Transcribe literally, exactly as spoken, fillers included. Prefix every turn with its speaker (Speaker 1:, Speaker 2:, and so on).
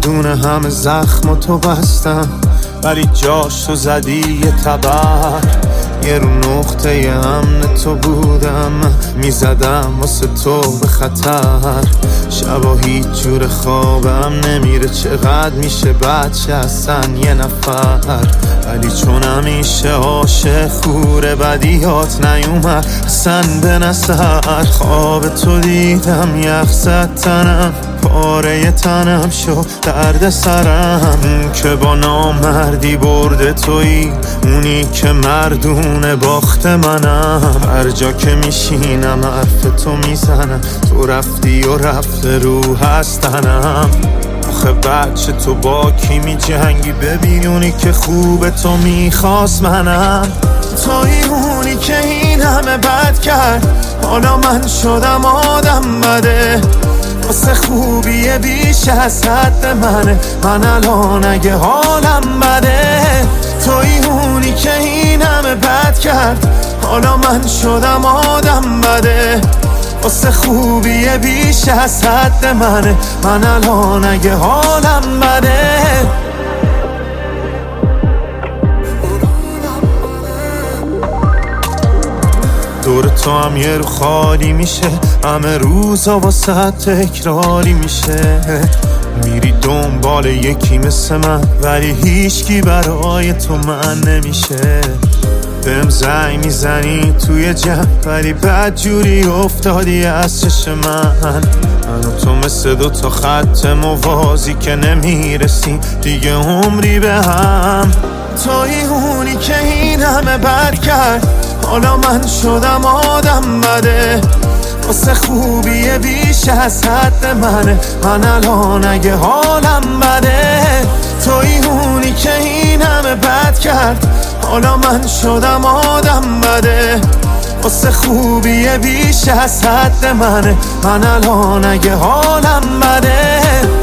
Speaker 1: دونه همه زخم تو بستم، ولی جاش تو زدی یه تبر. یه رو نقطه امن تو بودم، میزدم واسه تو به خطر. شبا هیچ جور خوابم نمیره، چقدر میشه بچه اصلا یه نفر. ولی چون همیشه عاشق خوره بدیات نیومد اصلا به نظر. خواب تو دیدم یخ زد تنم، پاره تنم شد درد سرم. اون که با نامردی برده تویی، اونی که مردونه باخت منم. هر جا که میشینم حرف تو میزنم، تو رفتی و رفته رو هستنم. آخه بچه تو با کی می جنگی؟ ببینونی که خوب تو میخواست منم. توی اونی که این همه بد کرد، حالا من شدم آدم بده. واسه خوبیه بیش از حد منه، من الان اگه حالم بده. توی اونی که این همه بد کرد، حالا من شدم آدم بده. واسه خوبیه بیش از حد منه، من الان اگه حالم بده. دور تو هم یه رو خالی میشه، همه روزا واسه تکراری میشه. میری دنبال یکی مثل من، ولی هیچکی برای تو من نمیشه. بهم زنگ میزنی توی جمع، ولی بد جوری افتادی از چش من. من و تو مثل دو تا خط موازی که نمیرسیم دیگه عمری به هم. توی اونی که این همه بد کرد، حالا من شدم آدم بده. واسه خوبیه بیش از حد منه، من الان اگه حالم بده. توی اونی که این همه بد کرد، حالا من شدم آدم بده. واسه خوبیه بیش از حد منه، من الان اگه حالم بده.